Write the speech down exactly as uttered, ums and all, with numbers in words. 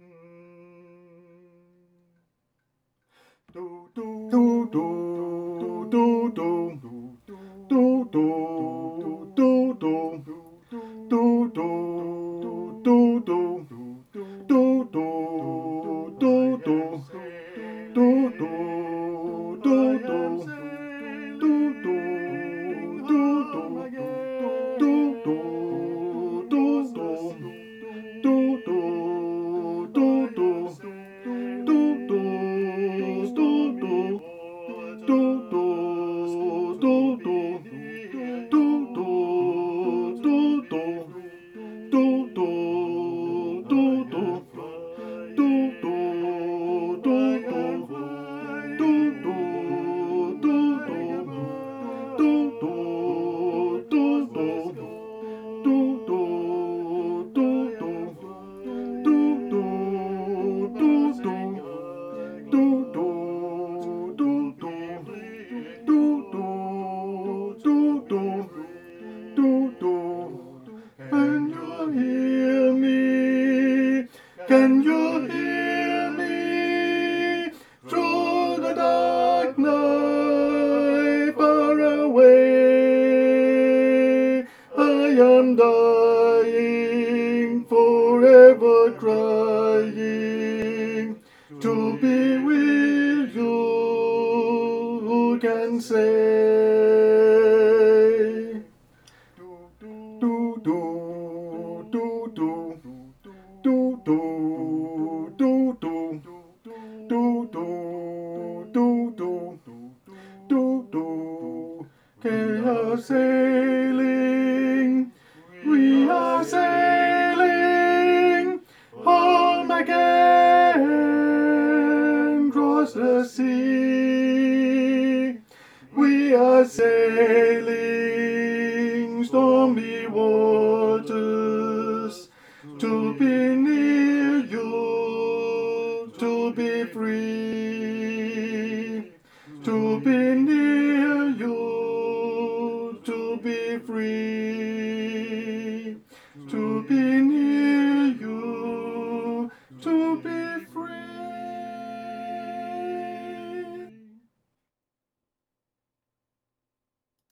Do do do do do do do do do do do do do do Can you hear me? Can you hear me? Through the dark night, far away, I am dying, forever crying, to be with you. Who can say? Do do do do do do do do do do do do. We are sailing, we are sailing home again, across the sea. We are sailing stormy waters to be near you, to be free.